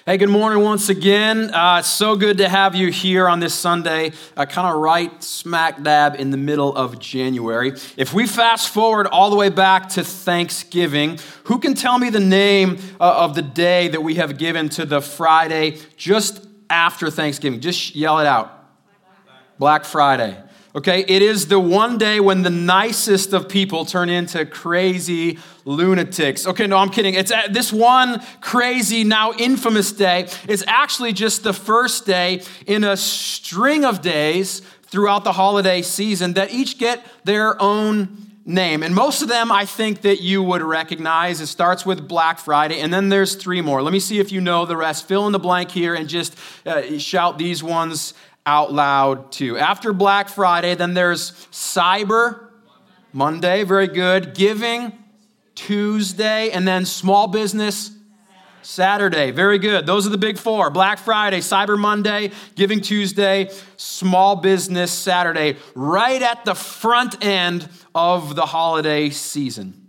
Hey, good morning once again. It's so good to have you here on this Sunday, kind of right smack dab in the middle of January. If we fast forward all the way back to Thanksgiving, who can tell me the name of the day that we have given to the Friday just after Thanksgiving? Just yell it out. Black Friday. Okay, it is the one day when the nicest of people turn into crazy lunatics. Okay, no, I'm kidding. It's this one crazy, now infamous day is actually just the first day in a string of days throughout the holiday season that each get their own name. And most of them, I think that you would recognize. It starts with Black Friday, and then there's three more. Let me see if you know the rest. Fill in the blank here and just shout these ones out loud too. After Black Friday, then there's Cyber Monday, very good. Giving Tuesday, and then Small Business Saturday, very good. Those are the big four. Black Friday, Cyber Monday, Giving Tuesday, Small Business Saturday, right at the front end of the holiday season.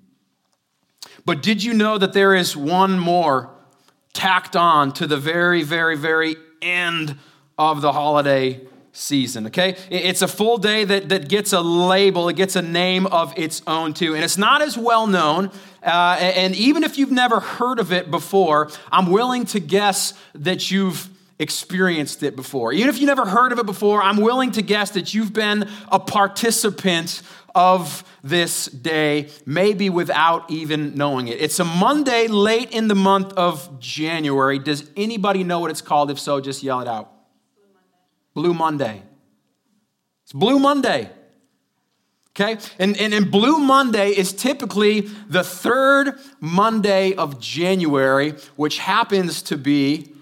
But did you know that there is one more tacked on to the very, very, very end of the holiday season, okay? It's a full day that gets a label, it gets a name of its own too, and it's not as well known, and even if you've never heard of it before, I'm willing to guess that you've experienced it before. Even if you never heard of it before, I'm willing to guess that you've been a participant of this day, maybe without even knowing it. It's a Monday late in the month of January. Does anybody know what it's called? If so, just yell it out. Blue Monday. It's Blue Monday. Okay? And Blue Monday is typically the third Monday of January, which happens to be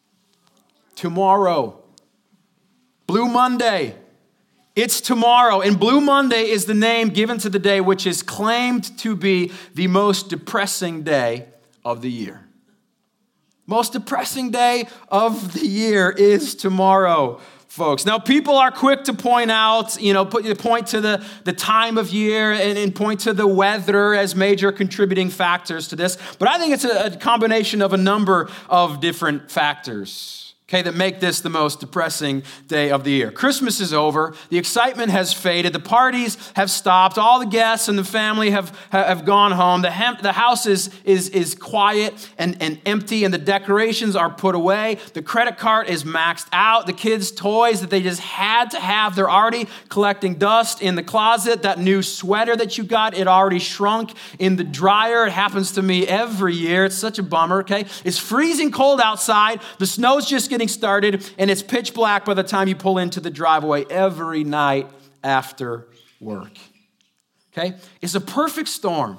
tomorrow. Blue Monday. It's tomorrow. And Blue Monday is the name given to the day which is claimed to be the most depressing day of the year. Most depressing day of the year is tomorrow, folks. Now, people are quick to point out, point to the time of year and point to the weather as major contributing factors to this. But I think it's a combination of a number of different factors, okay, that make this the most depressing day of the year. Christmas is over. The excitement has faded. The parties have stopped. All the guests and the family have gone home. The house is quiet and empty, and the decorations are put away. The credit card is maxed out. The kids' toys that they just had to have, they're already collecting dust in the closet. That new sweater that you got, it already shrunk in the dryer. It happens to me every year. It's such a bummer, okay? It's freezing cold outside. The snow's just getting started, and it's pitch black by the time you pull into the driveway every night after work. Okay? It's a perfect storm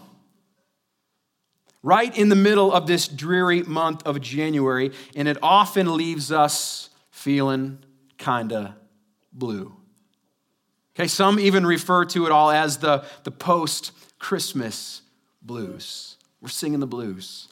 right in the middle of this dreary month of January, and it often leaves us feeling kind of blue. Okay, some even refer to it all as the post-Christmas blues. We're singing the blues.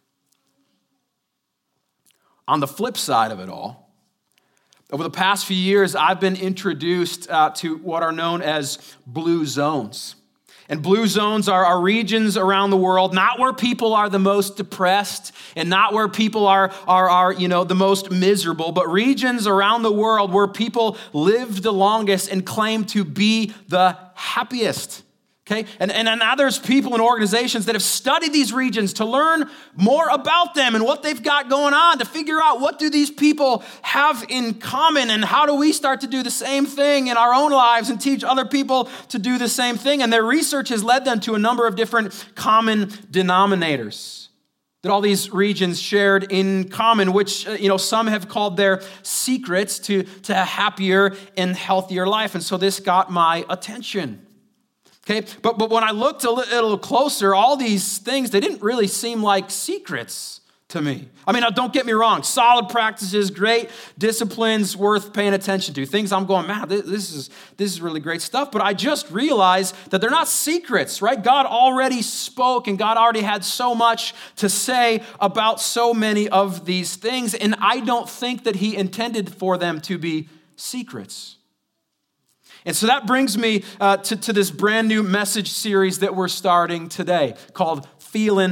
On the flip side of it all, over the past few years, I've been introduced to what are known as blue zones. And blue zones are regions around the world, not where people are the most depressed and not where people are the most miserable, but regions around the world where people live the longest and claim to be the happiest. Okay, and now there's people and organizations that have studied these regions to learn more about them and what they've got going on, to figure out what do these people have in common and how do we start to do the same thing in our own lives and teach other people to do the same thing. And their research has led them to a number of different common denominators that all these regions shared in common, which some have called their secrets to a happier and healthier life. And so this got my attention. Okay, but when I looked a little closer, all these things, they didn't really seem like secrets to me. I mean, now don't get me wrong, solid practices, great disciplines worth paying attention to. Things I'm going, man, this is really great stuff. But I just realized that they're not secrets, right? God already spoke and God already had so much to say about so many of these things. And I don't think that he intended for them to be secrets. And so that brings me to this brand new message series that we're starting today called Feeling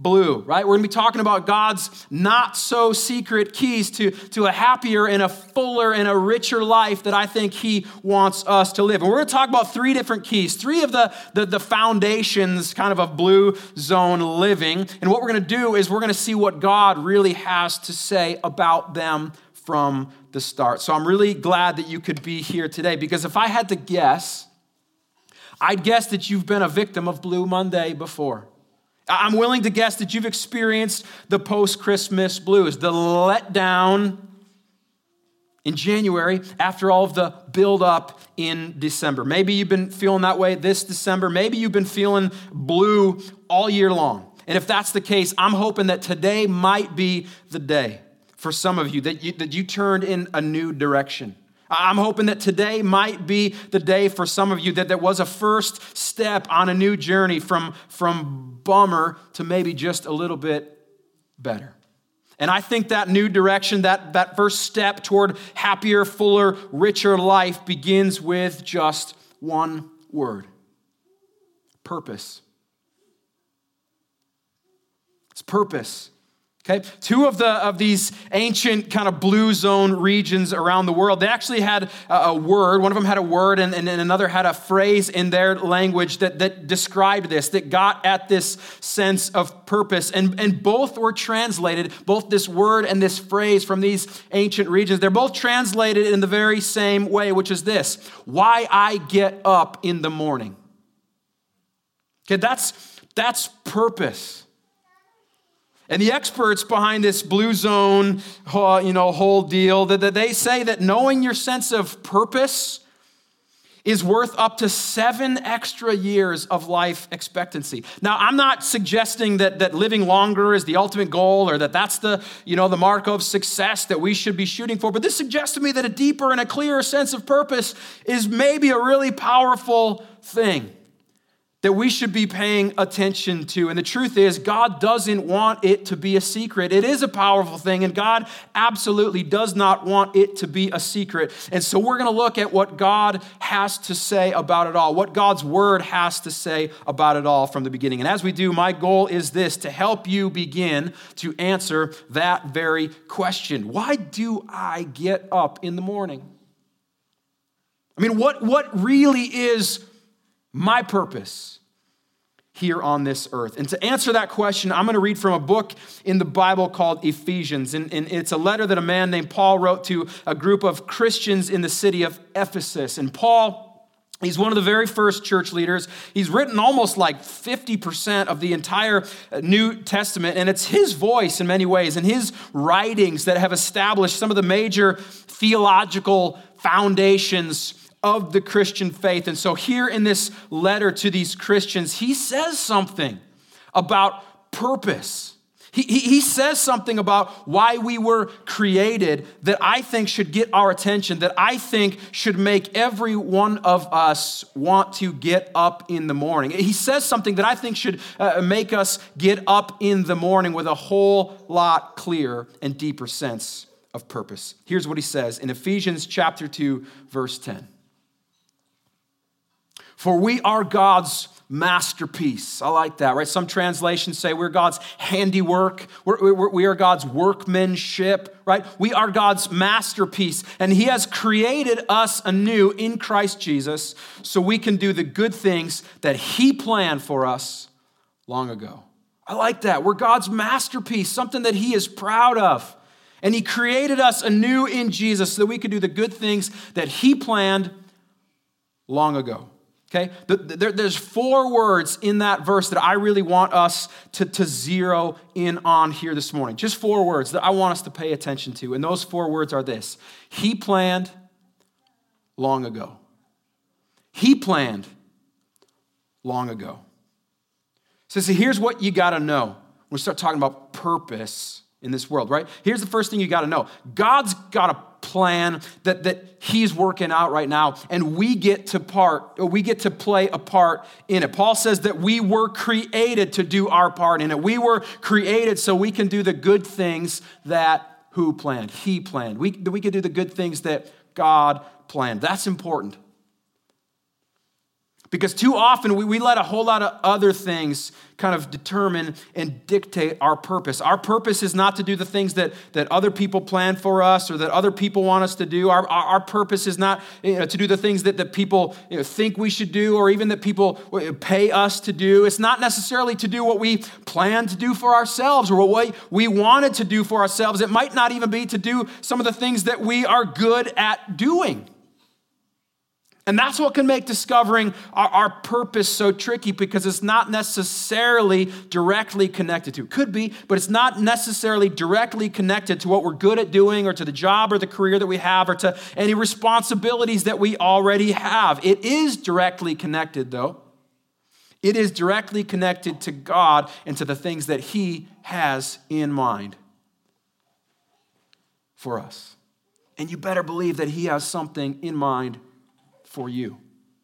blue, right? We're going to be talking about God's not so secret keys to a happier and a fuller and a richer life that I think he wants us to live. And we're going to talk about three different keys, three of the foundations kind of blue zone living. And what we're going to do is we're going to see what God really has to say about them from the start. So I'm really glad that you could be here today, because if I had to guess, I'd guess that you've been a victim of Blue Monday before. I'm willing to guess that you've experienced the post-Christmas blues, the letdown in January after all of the build-up in December. Maybe you've been feeling that way this December. Maybe you've been feeling blue all year long. And if that's the case, I'm hoping that today might be the day for some of you that you turned in a new direction. I'm hoping that today might be the day for some of you that there was a first step on a new journey from bummer to maybe just a little bit better. And I think that new direction, that first step toward happier, fuller, richer life begins with just one word: purpose. It's purpose. Okay, two of these ancient kind of blue zone regions around the world, they actually had a word. One of them had a word and another had a phrase in their language that described this, that got at this sense of purpose. And both were translated, both this word and this phrase from these ancient regions, they're both translated in the very same way, which is this: why I get up in the morning. Okay, that's purpose. And the experts behind this blue zone, whole deal, that they say that knowing your sense of purpose is worth up to 7 extra years of life expectancy. Now, I'm not suggesting that living longer is the ultimate goal, or that's the mark of success that we should be shooting for. But this suggests to me that a deeper and a clearer sense of purpose is maybe a really powerful thing that we should be paying attention to. And the truth is, God doesn't want it to be a secret. It is a powerful thing, and God absolutely does not want it to be a secret. And so we're going to look at what God has to say about it all, what God's word has to say about it all from the beginning. And as we do, my goal is this: to help you begin to answer that very question. Why do I get up in the morning? I mean, what really is my purpose here on this earth? And to answer that question, I'm going to read from a book in the Bible called Ephesians. And it's a letter that a man named Paul wrote to a group of Christians in the city of Ephesus. And Paul, he's one of the very first church leaders. He's written almost like 50% of the entire New Testament. And it's his voice in many ways and his writings that have established some of the major theological foundations of the Christian faith. And so here in this letter to these Christians, he says something about purpose. He says something about why we were created that I think should get our attention, that I think should make every one of us want to get up in the morning. He says something that I think should make us get up in the morning with a whole lot clearer and deeper sense of purpose. Here's what he says in Ephesians chapter 2, verse 10. For we are God's masterpiece. I like that, right? Some translations say we're God's handiwork. We are God's workmanship, right? We are God's masterpiece. And he has created us anew in Christ Jesus so we can do the good things that he planned for us long ago. I like that. We're God's masterpiece, something that he is proud of. And he created us anew in Jesus so that we could do the good things that he planned long ago. Okay, there's 4 words in that verse that I really want us to zero in on here this morning. Just 4 words that I want us to pay attention to. And those 4 words are this: he planned long ago. He planned long ago. So here's what you got to know when we start talking about purpose in this world, right? Here's the first thing you got to know. God's got a plan that he's working out right now, and we get to play a part in it. Paul says that we were created to do our part in it. We were created so we can do the good things that who planned? He planned. We could do the good things that God planned. That's important. Because too often we let a whole lot of other things kind of determine and dictate our purpose. Our purpose is not to do the things that other people plan for us or that other people want us to do. Our purpose is not to do the things that people think we should do or even that people pay us to do. It's not necessarily to do what we plan to do for ourselves or what we wanted to do for ourselves. It might not even be to do some of the things that we are good at doing. And that's what can make discovering our purpose so tricky, because it's not necessarily directly connected to. It could be, but it's not necessarily directly connected to what we're good at doing or to the job or the career that we have or to any responsibilities that we already have. It is directly connected, though. It is directly connected to God and to the things that He has in mind for us. And you better believe that He has something in mind for you.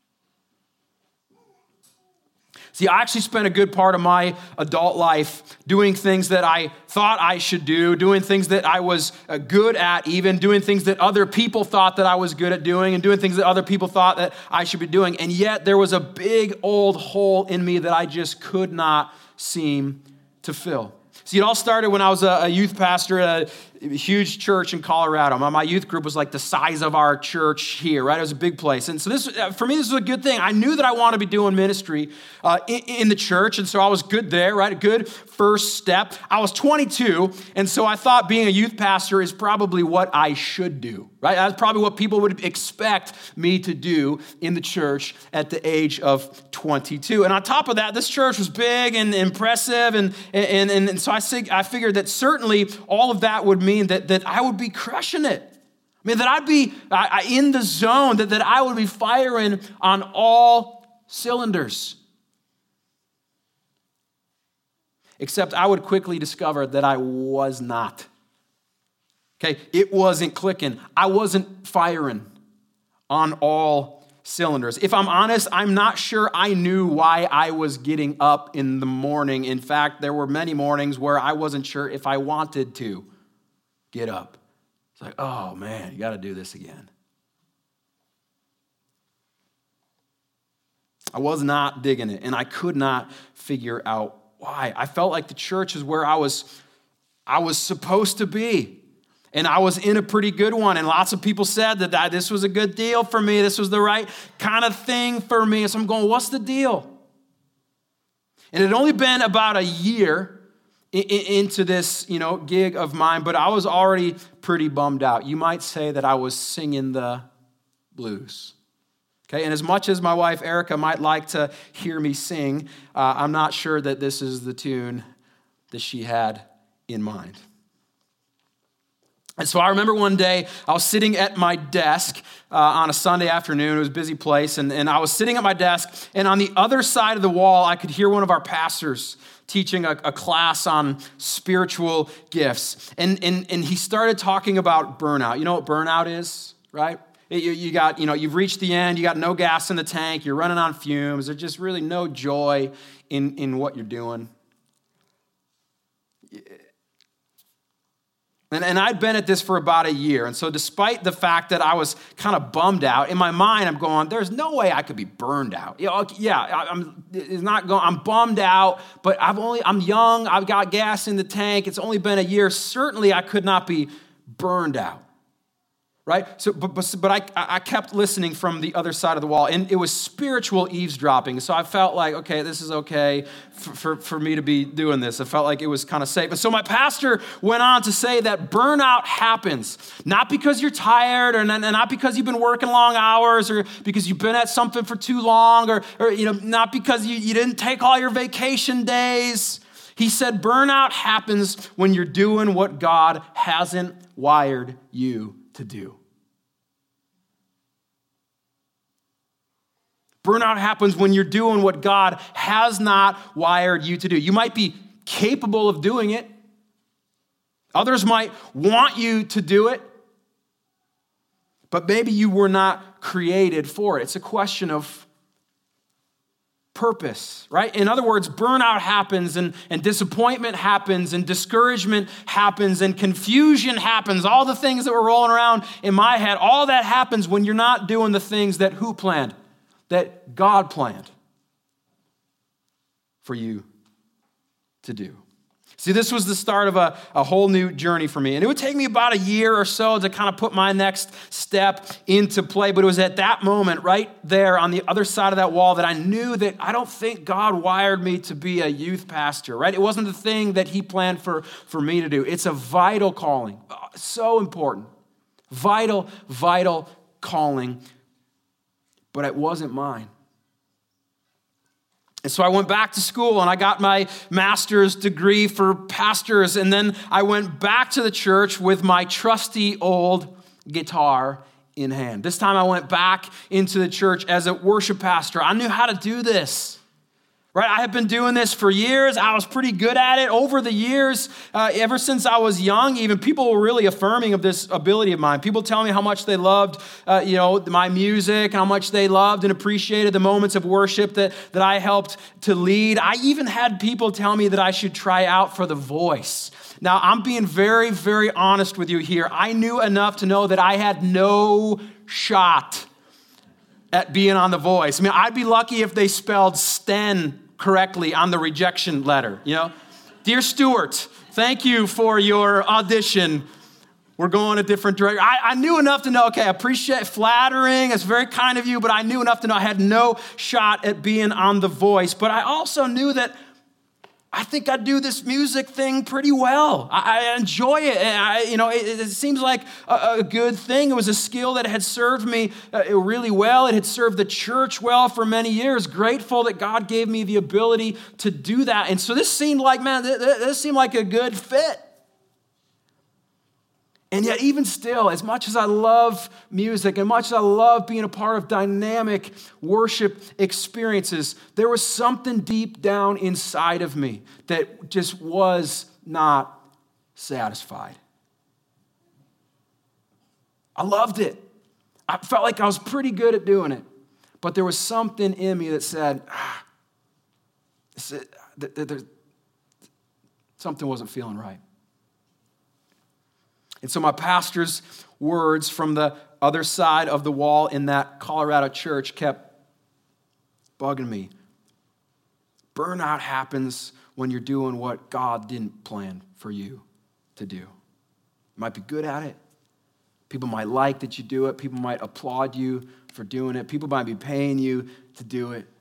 See, I actually spent a good part of my adult life doing things that I thought I should do, doing things that I was good at, even doing things that other people thought that I was good at doing, and doing things that other people thought that I should be doing. And yet there was a big old hole in me that I just could not seem to fill. See, it all started when I was a youth pastor at a huge church in Colorado. My youth group was like the size of our church here, right? It was a big place. And so for me, this was a good thing. I knew that I wanted to be doing ministry in the church, and so I was good there, right? A good first step. I was 22, and so I thought being a youth pastor is probably what I should do, right? That's probably what people would expect me to do in the church at the age of 22. And on top of that, this church was big and impressive, and so I figured that certainly all of that would mean that I would be crushing it. I mean, that I'd be in the zone, that I would be firing on all cylinders. Except I would quickly discover that I was not. Okay, it wasn't clicking. I wasn't firing on all cylinders. If I'm honest, I'm not sure I knew why I was getting up in the morning. In fact, there were many mornings where I wasn't sure if I wanted to get up. It's like, oh man, you got to do this again. I was not digging it, and I could not figure out why. I felt like the church is where I was supposed to be. And I was in a pretty good one. And lots of people said that this was a good deal for me. This was the right kind of thing for me. So I'm going, what's the deal? And it had only been about a year into this, gig of mine, but I was already pretty bummed out. You might say that I was singing the blues. Okay, and as much as my wife Erica might like to hear me sing, I'm not sure that this is the tune that she had in mind. And so I remember one day I was sitting at my desk on a Sunday afternoon. It was a busy place, and I was sitting at my desk, and on the other side of the wall, I could hear one of our pastors teaching a class on spiritual gifts. And he started talking about burnout. You know what burnout is, right? You got, you've reached the end, you got no gas in the tank, you're running on fumes, there's just really no joy in what you're doing. And I'd been at this for about a year. And so despite the fact that I was kind of bummed out, in my mind, I'm going, there's no way I could be burned out. I'm bummed out, but I'm young, I've got gas in the tank, it's only been a year. Certainly I could not be burned out. Right? So, but I kept listening from the other side of the wall, and it was spiritual eavesdropping. So I felt like, okay, this is okay for me to be doing this. I felt like it was kind of safe. And so my pastor went on to say that burnout happens, not because you're tired, or not because you've been working long hours, or because you've been at something for too long, or not because you didn't take all your vacation days. He said burnout happens when you're doing what God hasn't wired you to do. Burnout happens when you're doing what God has not wired you to do. You might be capable of doing it. Others might want you to do it. But maybe you were not created for it. It's a question of purpose, right? In other words, burnout happens and disappointment happens and discouragement happens and confusion happens. All the things that were rolling around in my head, all that happens when you're not doing the things that who planned? that God planned for you to do. See, this was the start of a whole new journey for me. And it would take me about a year or so to kind of put my next step into play. But it was at that moment right there on the other side of that wall that I knew that I don't think God wired me to be a youth pastor, right? It wasn't the thing that he planned for me to do. It's a vital calling, so important. Vital calling, but it wasn't mine. And so I went back to school and I got my master's degree for pastors. And then I went back to the church with my trusty old guitar in hand. This time I went back into the church as a worship pastor. I knew how to do this. Right? I have been doing this for years. I was pretty good at it over the years. Ever since I was young, even people were really affirming of this ability of mine. People tell me how much they loved, my music, how much they loved and appreciated the moments of worship that I helped to lead. I even had people tell me that I should try out for The Voice. Now, I'm being very, very honest with you here. I knew enough to know that I had no shot at being on The Voice. I mean, I'd be lucky if they spelled Sten correctly on the rejection letter, Dear Stuart, thank you for your audition. We're going a different direction. I knew enough to know, okay, I appreciate flattering. It's very kind of you, but I knew enough to know I had no shot at being on The Voice. But I also knew that I think I do this music thing pretty well. I enjoy it. It seems like a good thing. It was a skill that had served me really well. It had served the church well for many years. Grateful that God gave me the ability to do that. And so this seemed like, this seemed like a good fit. And yet, even still, as much as I love music, and much as I love being a part of dynamic worship experiences, there was something deep down inside of me that just was not satisfied. I loved it. I felt like I was pretty good at doing it. But there was something in me that said, something wasn't feeling right. And so my pastor's words from the other side of the wall in that Colorado church kept bugging me. Burnout happens when you're doing what God didn't plan for you to do. You might be good at it. People might like that you do it. People might applaud you for doing it. People might be paying you to do it.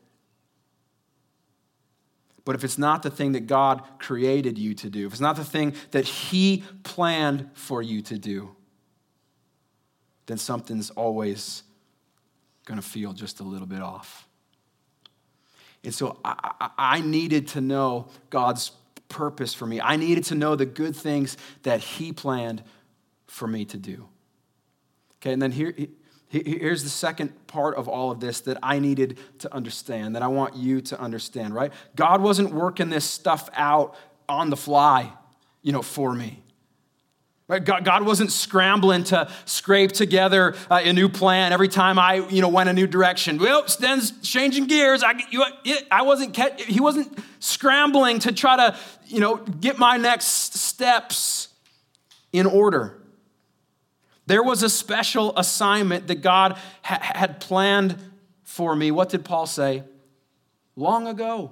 But if it's not the thing that God created you to do, if it's not the thing that he planned for you to do, then something's always going to feel just a little bit off. And so I needed to know God's purpose for me. I needed to know the good things that he planned for me to do. Okay, and then here's the second part of all of this that I needed to understand, that I want you to understand, right? God wasn't working this stuff out on the fly, for me. Right? God wasn't scrambling to scrape together a new plan every time I, went a new direction. Well, Sten's changing gears. He wasn't scrambling to try to, get my next steps in order. There was a special assignment that God had planned for me. What did Paul say? Long ago.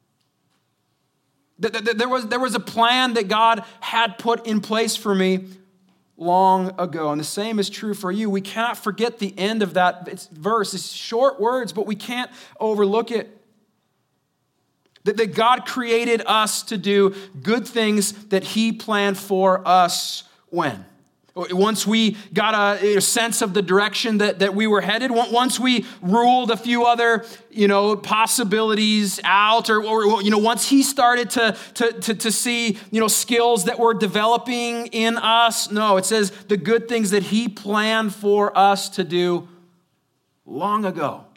There was a plan that God had put in place for me long ago. And the same is true for you. We cannot forget the end of that verse. It's short words, but we can't overlook it. That God created us to do good things that he planned for us when? Once we got a sense of the direction that we were headed, once we ruled a few other, possibilities out, or once he started to see, skills that were developing in us. No, it says the good things that he planned for us to do long ago.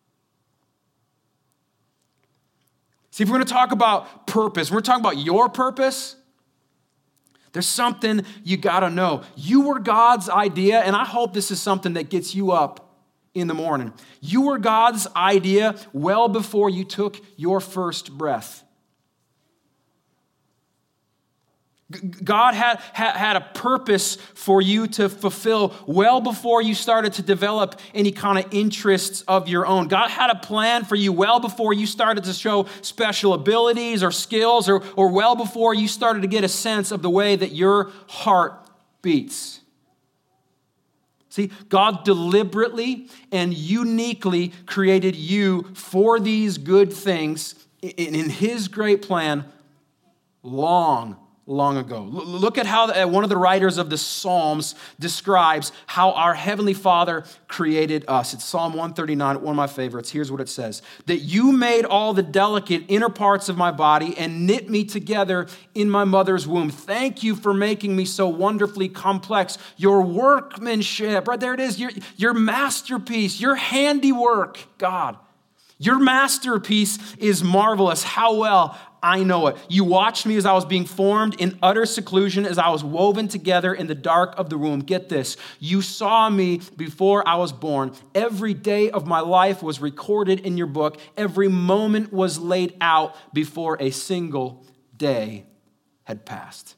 See, if we're going to talk about purpose, we're talking about your purpose. There's something you got to know. You were God's idea, and I hope this is something that gets you up in the morning. You were God's idea well before you took your first breath. God had a purpose for you to fulfill well before you started to develop any kind of interests of your own. God had a plan for you well before you started to show special abilities or skills, or well before you started to get a sense of the way that your heart beats. See, God deliberately and uniquely created you for these good things in his great plan long ago. Look at how one of the writers of the Psalms describes how our Heavenly Father created us. It's Psalm 139, one of my favorites. Here's what it says: that you made all the delicate inner parts of my body and knit me together in my mother's womb. Thank you for making me so wonderfully complex. Your workmanship, right there it is, your masterpiece, your handiwork, God. Your masterpiece is marvelous. How well I know it. You watched me as I was being formed in utter seclusion, as I was woven together in the dark of the womb. Get this. You saw me before I was born. Every day of my life was recorded in your book. Every moment was laid out before a single day had passed.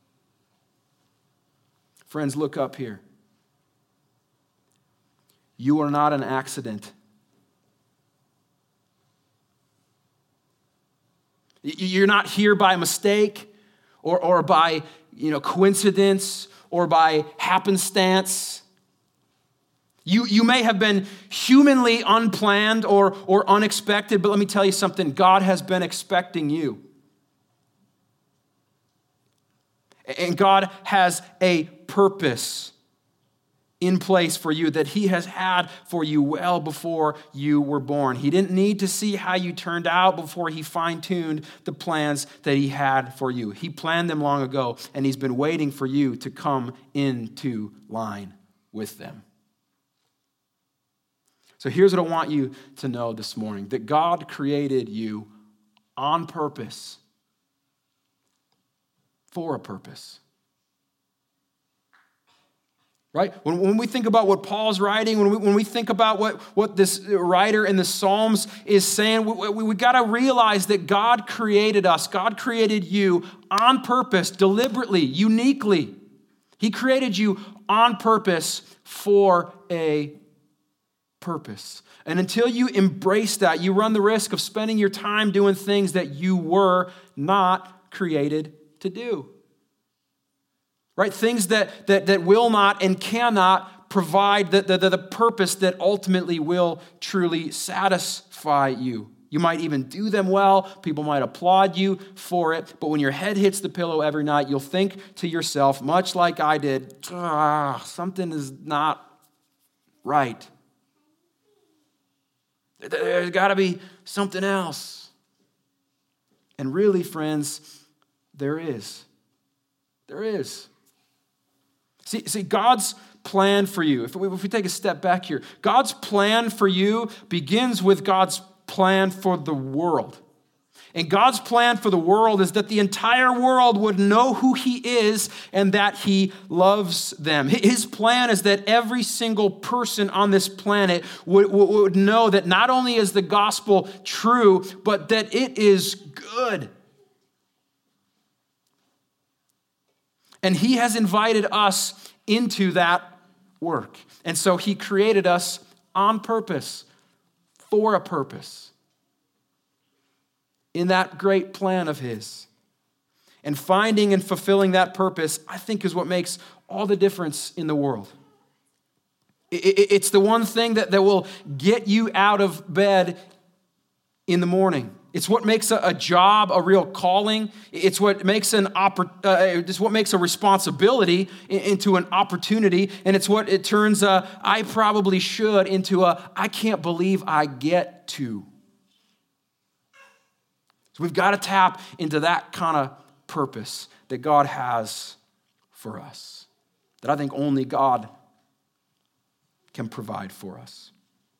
Friends, look up here. You are not an accident. You're not here by mistake or by coincidence or by happenstance. You may have been humanly unplanned or unexpected, but let me tell you something. God has been expecting you. And God has a purpose in place for you that he has had for you well before you were born. He didn't need to see how you turned out before he fine-tuned the plans that he had for you. He planned them long ago, and he's been waiting for you to come into line with them. So here's what I want you to know this morning, that God created you on purpose, for a purpose. Right? When we think about what Paul's writing, when we think about what this writer in the Psalms is saying, we got to realize that God created us. God created you on purpose, deliberately, uniquely. He created you on purpose for a purpose. And until you embrace that, you run the risk of spending your time doing things that you were not created to do. Right? Things that will not and cannot provide the purpose that ultimately will truly satisfy you. You might even do them well. People might applaud you for it. But when your head hits the pillow every night, you'll think to yourself, much like I did, something is not right. There's got to be something else. And really, friends, there is. There is. See, God's plan for you, if we take a step back here, God's plan for you begins with God's plan for the world. And God's plan for the world is that the entire world would know who he is and that he loves them. His plan is that every single person on this planet would know that not only is the gospel true, but that it is good. And he has invited us into that work. And so he created us on purpose, for a purpose, in that great plan of his. And finding and fulfilling that purpose, I think, is what makes all the difference in the world. It's the one thing that will get you out of bed in the morning. It's what makes a job a real calling. It's what makes it's what makes a responsibility into an opportunity, and it's what it turns I probably should into I can't believe I get to. So we've got to tap into that kind of purpose that God has for us, that I think only God can provide for us.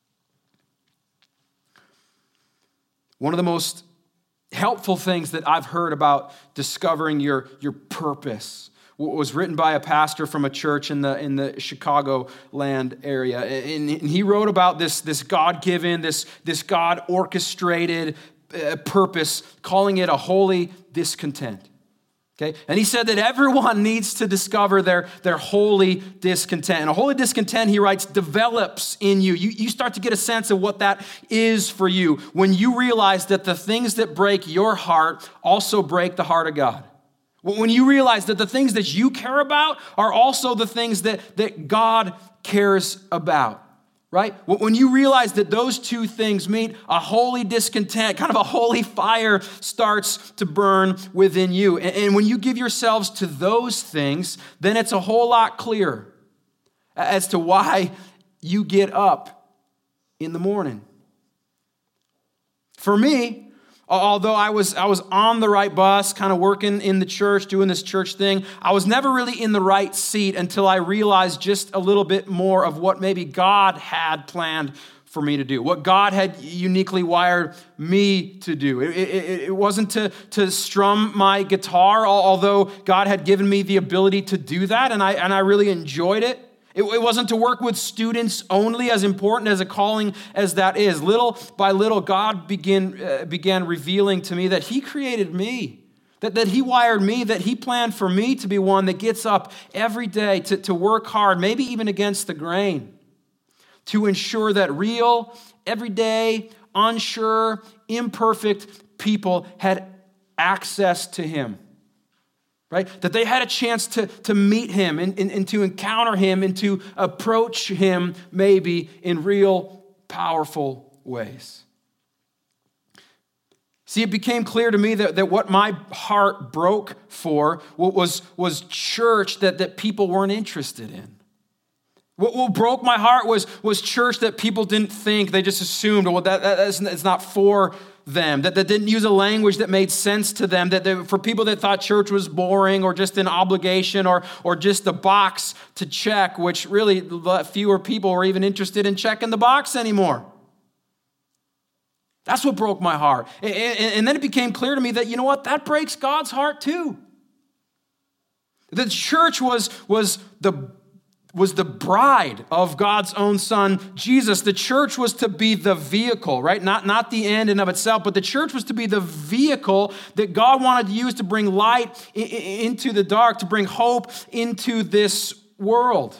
One of the most helpful things that I've heard about discovering your purpose was written by a pastor from a church in the Chicagoland area. And he wrote about this God-given, this God-orchestrated purpose, calling it a holy discontent. Okay? And he said that everyone needs to discover their holy discontent. And a holy discontent, he writes, develops in you. You start to get a sense of what that is for you when you realize that the things that break your heart also break the heart of God. When you realize that the things that you care about are also the things that God cares about. Right? When you realize that those two things meet, a holy discontent, kind of a holy fire starts to burn within you. And when you give yourselves to those things, then it's a whole lot clearer as to why you get up in the morning. For me, although I was on the right bus, kind of working in the church, doing this church thing, I was never really in the right seat until I realized just a little bit more of what maybe God had planned for me to do, what God had uniquely wired me to do. It wasn't to strum my guitar, although God had given me the ability to do that, and I really enjoyed it. It wasn't to work with students only, as important as a calling as that is. Little by little, God began revealing to me that he created me, that he wired me, that he planned for me to be one that gets up every day to work hard, maybe even against the grain, to ensure that real, everyday, unsure, imperfect people had access to him. Right? That they had a chance to meet him and to encounter him and to approach him maybe in real powerful ways. See, it became clear to me that what my heart broke for was church that people weren't interested in. What broke my heart was church that people didn't think, they just assumed, well, it's not for them, that didn't use a language that made sense to them, for people that thought church was boring or just an obligation or just a box to check, which really fewer people were even interested in checking the box anymore. That's what broke my heart. And then it became clear to me that, you know what, that breaks God's heart too. The church was the bride of God's own son, Jesus. The church was to be the vehicle, right? Not the end in of itself, but the church was to be the vehicle that God wanted to use to bring light into the dark, to bring hope into this world.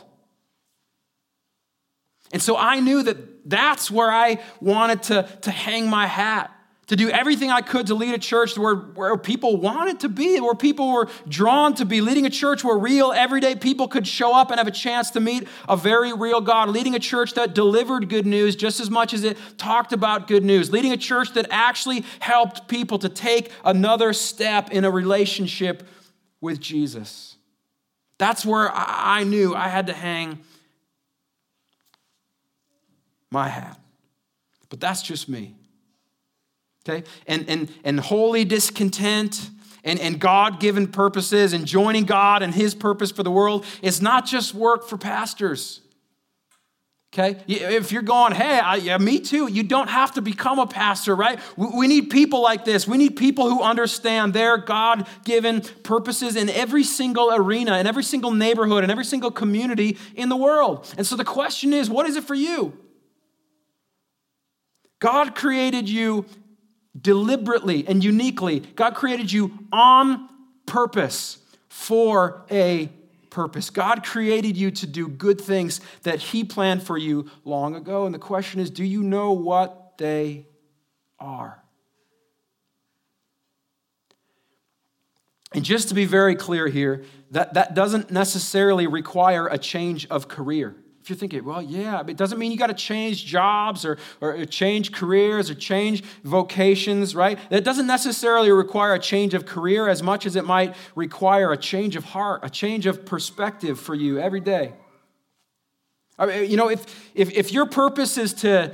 And so I knew that that's where I wanted to hang my hat, to do everything I could to lead a church where people wanted to be, where people were drawn to be, leading a church where real, everyday people could show up and have a chance to meet a very real God, leading a church that delivered good news just as much as it talked about good news, leading a church that actually helped people to take another step in a relationship with Jesus. That's where I knew I had to hang my hat. But that's just me. Okay? And holy discontent and God-given purposes and joining God and his purpose for the world is not just work for pastors. Okay? If you're going, hey, me too, you don't have to become a pastor, right? We need people like this. We need people who understand their God-given purposes in every single arena, in every single neighborhood, in every single community in the world. And so the question is, what is it for you? God created you deliberately and uniquely. God created you on purpose for a purpose. God created you to do good things that he planned for you long ago. And the question is, do you know what they are? And just to be very clear here, that doesn't necessarily require a change of career. If you're thinking, well, yeah, it doesn't mean you got to change jobs or change careers or change vocations, right? That doesn't necessarily require a change of career as much as it might require a change of heart, a change of perspective for you every day. I mean, if your purpose is to,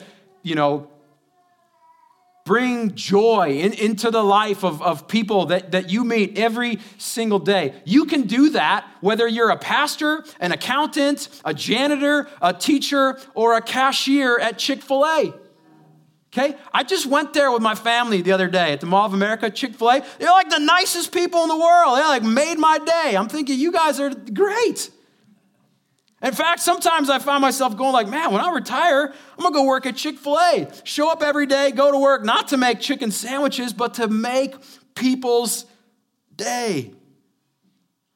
bring joy into the life of people that you meet every single day. You can do that whether you're a pastor, an accountant, a janitor, a teacher, or a cashier at Chick-fil-A. Okay? I just went there with my family the other day at the Mall of America, Chick-fil-A. They're like the nicest people in the world. They like made my day. I'm thinking, you guys are great. In fact, sometimes I find myself going like, man, when I retire, I'm going to go work at Chick-fil-A. Show up every day, go to work, not to make chicken sandwiches, but to make people's day.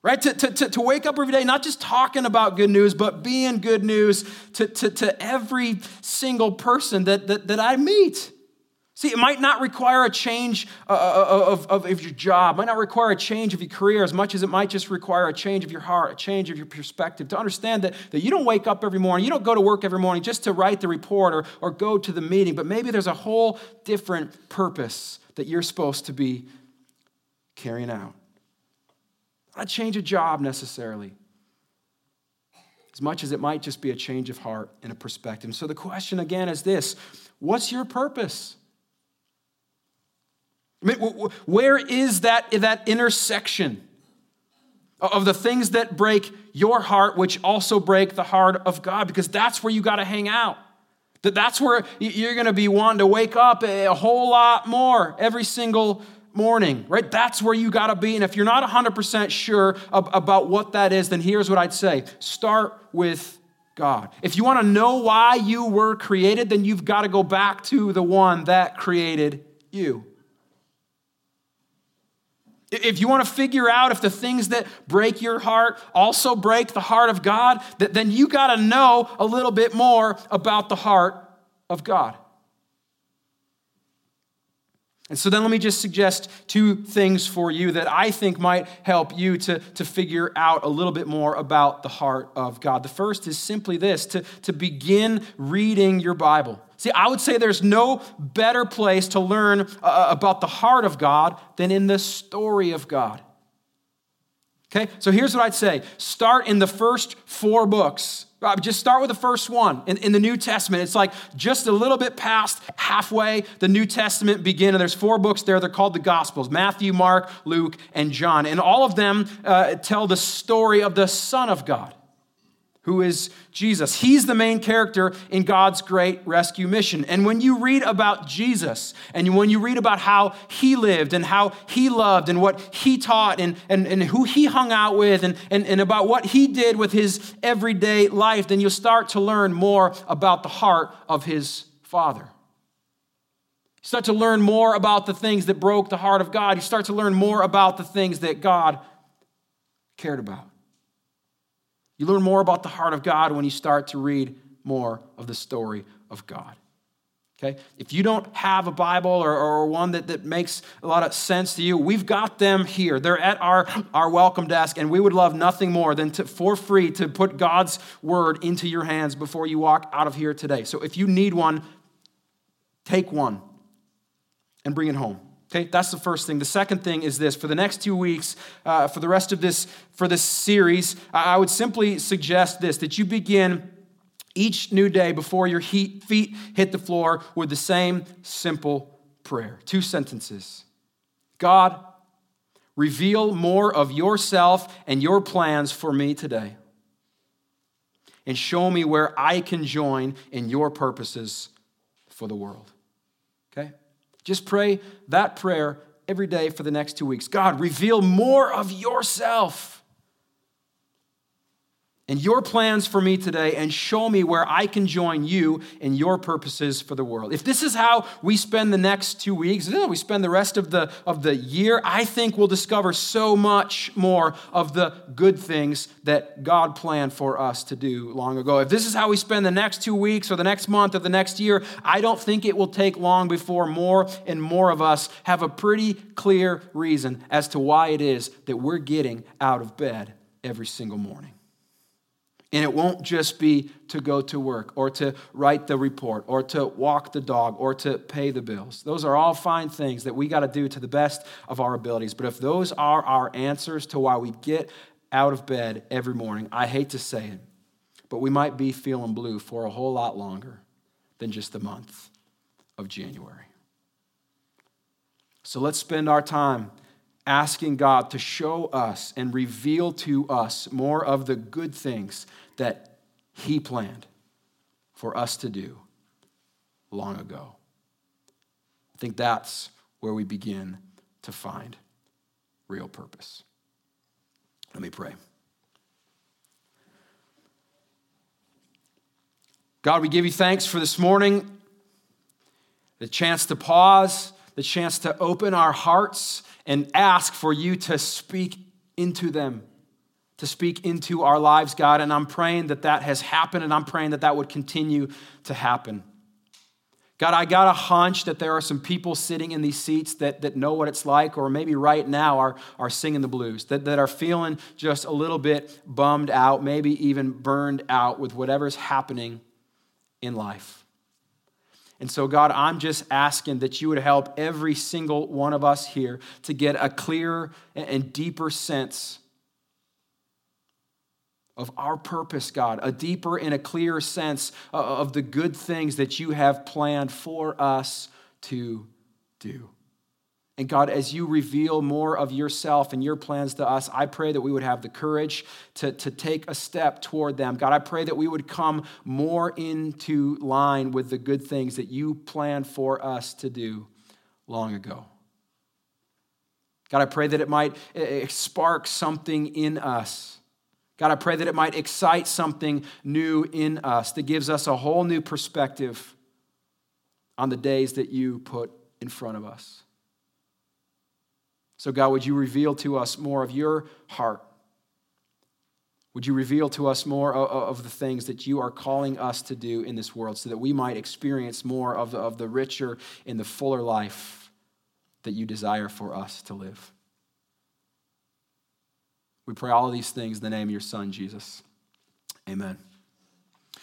right? To wake up every day, not just talking about good news, but being good news to every single person that I meet. See, it might not require a change of your job, might not require a change of your career as much as it might just require a change of your heart, a change of your perspective, to understand that you don't wake up every morning, you don't go to work every morning just to write the report or go to the meeting, but maybe there's a whole different purpose that you're supposed to be carrying out. Not a change of job necessarily, as much as it might just be a change of heart and a perspective. So the question again is this: what's your purpose? I mean, where is that intersection of the things that break your heart, which also break the heart of God? Because that's where you got to hang out. That's where you're going to be wanting to wake up a whole lot more every single morning, right? That's where you got to be. And if you're not 100% sure about what that is, then here's what I'd say. Start with God. If you want to know why you were created, then you've got to go back to the one that created you. If you want to figure out if the things that break your heart also break the heart of God, then you got to know a little bit more about the heart of God. And so then let me just suggest two things for you that I think might help you to figure out a little bit more about the heart of God. The first is simply this: to begin reading your Bible. See, I would say there's no better place to learn about the heart of God than in the story of God. Okay, so here's what I'd say. Start in the first 4 books. Just start with the first one in the New Testament. It's like just a little bit past halfway the New Testament begin, and there's 4 books there. They're called the Gospels: Matthew, Mark, Luke, and John. And all of them tell the story of the Son of God, who is Jesus. He's the main character in God's great rescue mission. And when you read about Jesus, and when you read about how he lived and how he loved and what he taught and who he hung out with and about what he did with his everyday life, then you'll start to learn more about the heart of his Father. You start to learn more about the things that broke the heart of God. You start to learn more about the things that God cared about. You learn more about the heart of God when you start to read more of the story of God. Okay? If you don't have a Bible or one that makes a lot of sense to you, we've got them here. They're at our welcome desk, and we would love nothing more than for free to put God's word into your hands before you walk out of here today. So if you need one, take one and bring it home. Okay, that's the first thing. The second thing is this: for the next 2 weeks, for the rest of this series, I would simply suggest this: that you begin each new day before your feet hit the floor with the same simple prayer. 2 sentences. God, reveal more of yourself and your plans for me today, and show me where I can join in your purposes for the world. Okay? Just pray that prayer every day for the next 2 weeks. God, reveal more of yourself and your plans for me today, and show me where I can join you in your purposes for the world. If this is how we spend the next 2 weeks, we spend the rest of the year, I think we'll discover so much more of the good things that God planned for us to do long ago. If this is how we spend the next 2 weeks or the next month or the next year, I don't think it will take long before more and more of us have a pretty clear reason as to why it is that we're getting out of bed every single morning. And it won't just be to go to work or to write the report or to walk the dog or to pay the bills. Those are all fine things that we got to do to the best of our abilities. But if those are our answers to why we get out of bed every morning, I hate to say it, but we might be feeling blue for a whole lot longer than just the month of January. So let's spend our time asking God to show us and reveal to us more of the good things that he planned for us to do long ago. I think that's where we begin to find real purpose. Let me pray. God, we give you thanks for this morning, the chance to pause, the chance to open our hearts and ask for you to speak into them. to speak into our lives, God, and I'm praying that that has happened, and I'm praying that that would continue to happen. God, I got a hunch that there are some people sitting in these seats that know what it's like, or maybe right now are singing the blues, that are feeling just a little bit bummed out, maybe even burned out with whatever's happening in life. And so, God, I'm just asking that you would help every single one of us here to get a clearer and deeper sense of our purpose, God, a deeper and a clearer sense of the good things that you have planned for us to do. And God, as you reveal more of yourself and your plans to us, I pray that we would have the courage to take a step toward them. God, I pray that we would come more into line with the good things that you planned for us to do long ago. God, I pray that it might spark something in us. God, I pray that it might excite something new in us that gives us a whole new perspective on the days that you put in front of us. So God, would you reveal to us more of your heart? Would you reveal to us more of the things that you are calling us to do in this world so that we might experience more of the richer and the fuller life that you desire for us to live? We pray all of these things in the name of your Son, Jesus. Amen.